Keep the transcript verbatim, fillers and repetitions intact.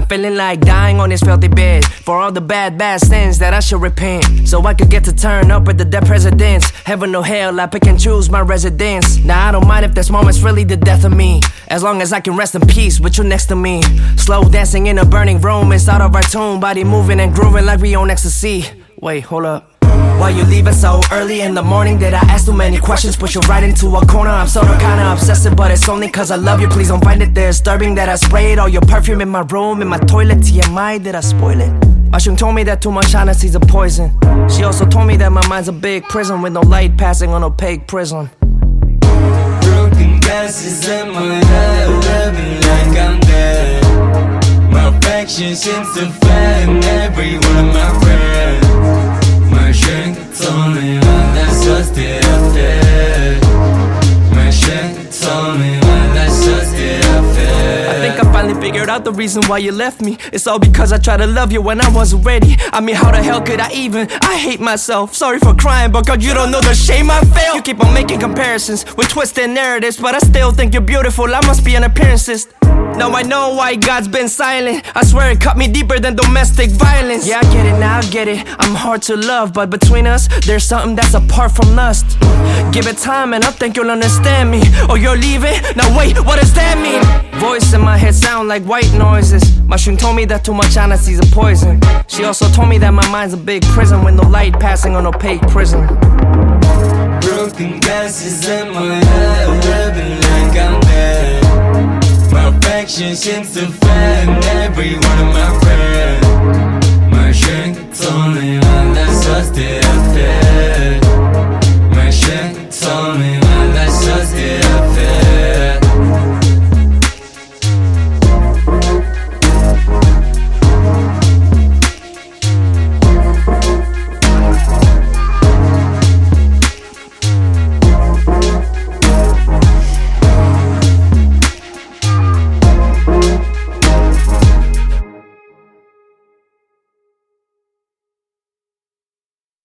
I'm feeling like dying on this filthy bed for all the bad, bad sins that I should repent, so I could get to turn up with the dead presidents. Heaven or hell, I pick and choose my residence. Now I don't mind if this moment's really the death of me, as long as I can rest in peace with you next to me. Slow dancing in a burning room inside of our tomb, body moving and grooving like we on ecstasy. Wait, hold up. Why you leaving so early in the morning? Did I ask too many questions? Push you right into a corner. I'm sorta kinda obsessive, but it's only cause I love you. Please don't find it disturbing that I sprayed all your perfume in my room, in my toilet. T M I, did I spoil it? Ashung told me that too much honesty's a poison. She also told me that my mind's a big prison with no light passing on opaque prism. Broken glasses in my head, living like I'm dead. My affection seems to fade in every one of my friends. My shrink told me when that's just the affair. My shrink told me when that's just the affair. I think I finally figured out the reason why you left me. It's all because I tried to love you when I wasn't ready. I mean, how the hell could I even? I hate myself. Sorry for crying, but God, you don't know the shame I felt. You keep on making comparisons with twisted narratives, but I still think you're beautiful. I must be an appearancist. Now I know why God's been silent. I swear it cut me deeper than domestic violence. Yeah, I get it, now I get it. I'm hard to love, but between us, there's something that's apart from lust. Give it time and I think you'll understand me. Oh, you're leaving? Now wait, what does that mean? Voice in my head sound like white noises. My shrink told me that too much honesty's a poison. She also told me that my mind's a big prison with no light passing on opaque prism. Broken glasses in my head, living like I'm dead. My affection seems to fade in every one of my friends. My shrink told me when that's just the affair.